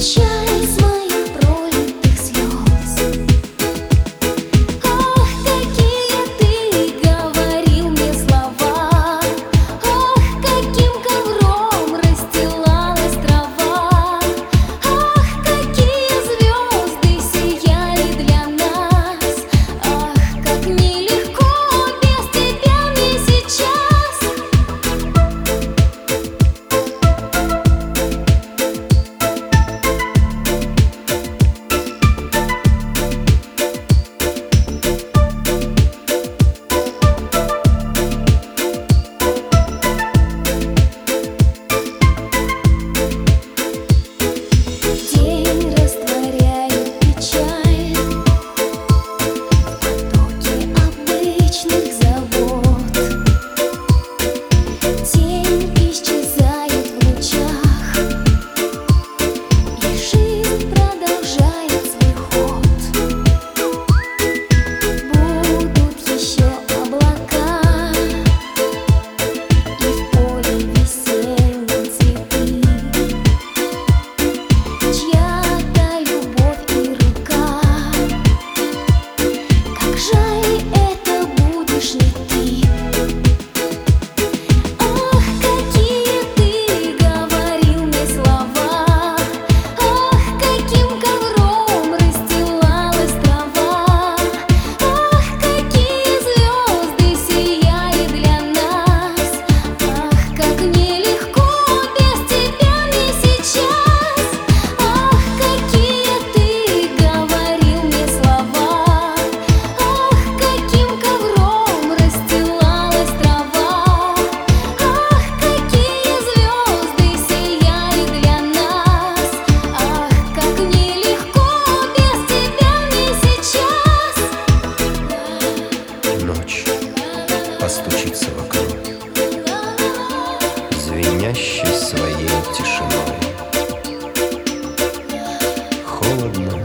печаль с моих пролитых слез. Ах, какие ты говорил мне слова, ах, каким ковром расстилалась трава, ах, какие звезды сияли для нас, ах, как нелегко без тебя мне сейчас. День растворяет печаль в потоке обычных забот. День исчезает в лучах, и жизнь продолжает свой ход. Будут еще облака, и в поле весенние цветы. Чья-то любовь и рука, как жаль, это будешь не ты. Ах, какие ты говорил мне слова, ах, каким ковром расстилалась трава, ах, какие звезды сияли для нас, ах, как нелегко без тебя мне сейчас. Ах, какие ты говорил мне слова, ах, каким ковром расстилалась трава, ах, какие звезды сияли для нас, ах, как нелегко без тебя мне сейчас. Ночь постучится вокруг, звенящей своей тишиной. Холодно